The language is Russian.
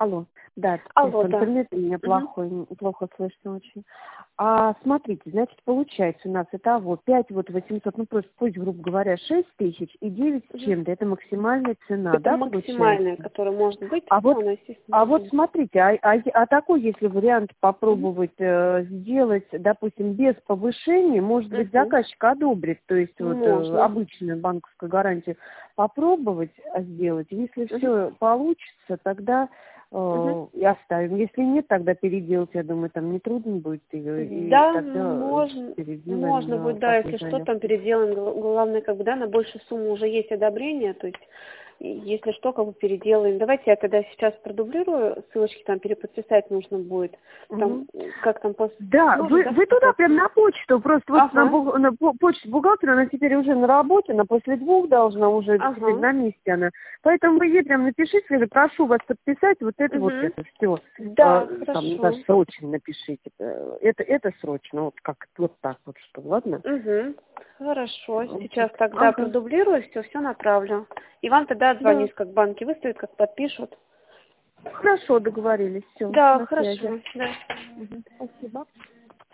Алло, да, Алло, да. интернет у меня Мгм. плохой, плохо слышно очень. Смотрите, значит, получается у нас итого 5 вот 800, ну просто пусть, грубо говоря, 6 тысяч и 9 с Мгм. чем-то. Это максимальная цена, Это да, получается? максимальная, которая может быть, А ну, вот, она, естественно, а вот разная. смотрите, такой, если вариант Мгм. попробовать сделать, допустим, без повышения, может быть, Мгм. заказчик одобрит, то есть вот Можно. обычную банковскую гарантию попробовать сделать. Если Мгм. все получится, тогда Мгм. и оставим. Если нет, тогда переделать, я думаю, там нетрудно будет ее, и Да, тогда переделаем можно на будет, да, если что, паблик. там переделаем. Главное, как бы, да, на большую сумму уже есть одобрение, то есть, если что, как бы переделаем. Давайте я тогда сейчас продублирую, ссылочки там переподписать нужно будет. Там, как там, Да, сможет, да, вы туда прям подписаться? на почту, просто вот Ага, почту бухгалтера, она теперь уже на работе, она после 2 должна уже, теперь ага. на месте она. Поэтому вы ей прям напишите, скажите, прошу вас подписать вот Угу. это все. Да, Там даже хорошо. срочно напишите. Это срочно, вот как вот так вот, что, ладно? Угу. Хорошо. Значит, Сейчас тогда ага, продублирую, все направлю. И вам тогда да. отзвонюсь, как банки выставят, как подпишут. Хорошо, договорились, все, Да, на связи. хорошо. Да. Мгм, спасибо.